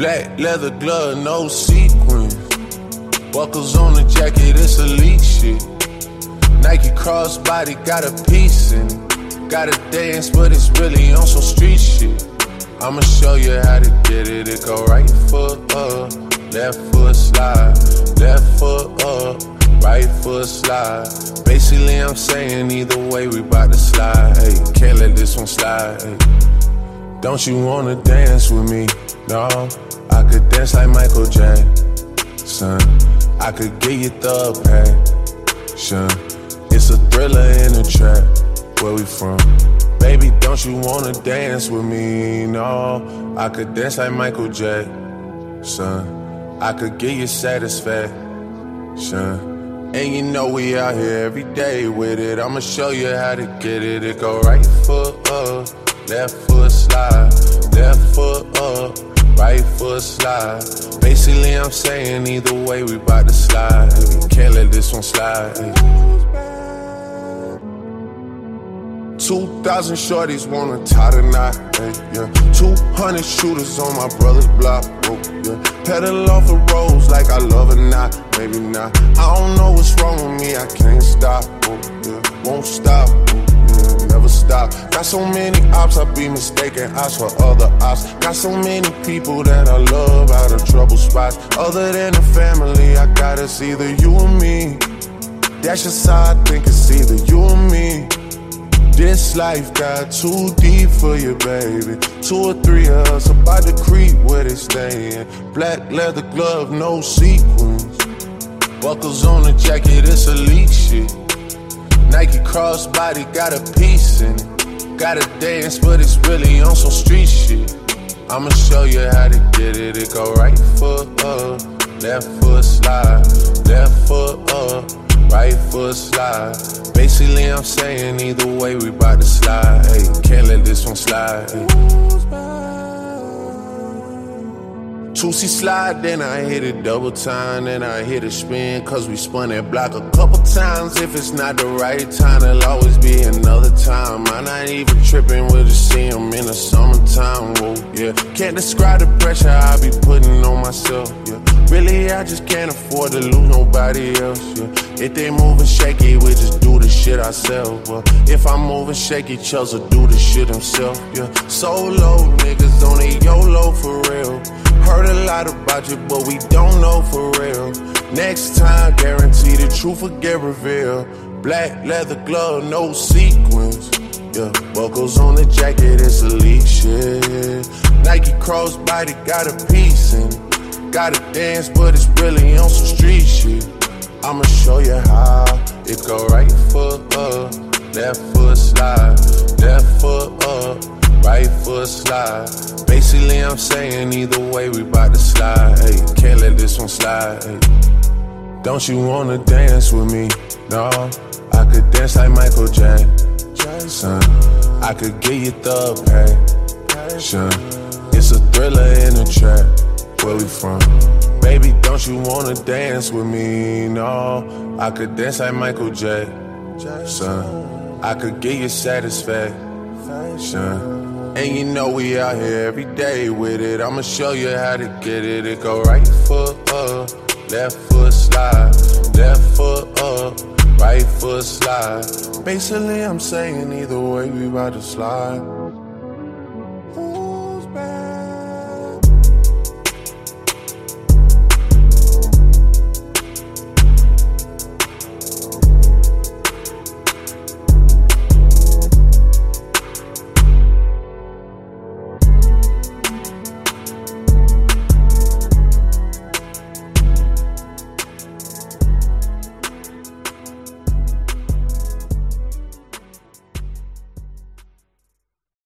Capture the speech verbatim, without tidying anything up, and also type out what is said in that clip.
Black leather glove, no sequins. Buckles on the jacket, it's elite shit. Nike crossbody got a piece in it. Gotta dance, but it's really on some street shit. I'ma show you how to get it. It go right foot up, left foot slide, left foot up, right foot slide. Basically, I'm saying either way, we bout to slide. Hey, can't let this one slide. Hey. Don't you wanna dance with me? No, I could dance like Michael Jackson. I could get you the passion. It's a thriller in a trap. Where we from? Baby, don't you wanna dance with me? No, I could dance like Michael Jackson. I could get you satisfaction. And you know we out here every day with it. I'ma show you how to get it. It go right foot up, left foot slide, left foot up, right foot slide. Basically, I'm saying either way, we bout to slide. Can't let this one slide. Two thousand shorties wanna tie the knot, hey, yeah. Two hundred shooters on my brother's block, oh, yeah. Pedal off the roads like I love or not, maybe not. I don't know what's wrong with me, I can't stop, oh, yeah. Won't stop, oh, yeah. Never stop. Got so many ops, I be mistaken ops for other ops. Got so many people that I love out of trouble spots. Other than the family, I got it's either you or me. That's just how I think it's either you or me. This life got too deep for you, baby. Two or three of us about to creep where they stayin'. Black leather glove, no sequins. Buckles on the jacket, it's elite shit. Nike crossbody got a piece in it. Gotta dance, but it's really on some street shit. I'ma show you how to get it. It go right foot up, left foot slide, left foot up, right foot slide. Basically, I'm saying either way, we bout to slide. Hey, can't let this one slide. Hey. two C slide, then I hit it double time, then I hit a spin, cause we spun that block a couple times. If it's not the right time, there'll always be another time. I'm not even tripping, we'll just see them in the summertime. Whoa, yeah. Can't describe the pressure I be putting on myself, yeah. Really, I just can't afford to lose nobody else, yeah. If they moving shaky, we just do the shit ourselves, well. If I'm moving shaky, Chelsea do the shit himself, yeah. Solo niggas on a YOLO for real. Heard a lot about you, but we don't know for real. Next time, guarantee the truth will get revealed. Black leather glove, no sequins, yeah. Buckles on the jacket, it's elite shit. Nike crossbody got a piece in it. Gotta dance, but it's really on some street shit. I'ma show you how. It go right foot up, left foot slide, left foot up, right foot slide. Basically, I'm saying either way, we bout to slide. Hey, can't let this one slide. Hey. Don't you wanna dance with me? No, I could dance like Michael Jackson. I could get you the passion. It's a thriller in a trap. Where we from? Baby, don't you wanna dance with me? No, I could dance like Michael Jackson. I could get you satisfaction. And you know we out here every day with it. I'ma show you how to get it. It go right foot up, left foot slide, left foot up, right foot slide. Basically, I'm saying either way, we about to slide.